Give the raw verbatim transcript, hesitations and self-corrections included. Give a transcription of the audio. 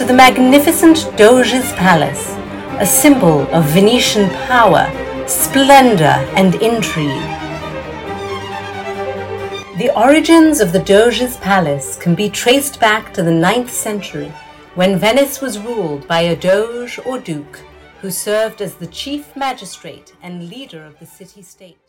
the magnificent Doge's Palace, a symbol of Venetian power, splendor, and intrigue. The origins of the Doge's Palace can be traced back to the ninth century, when Venice was ruled by a Doge or Duke, who served as the chief magistrate and leader of the city-state.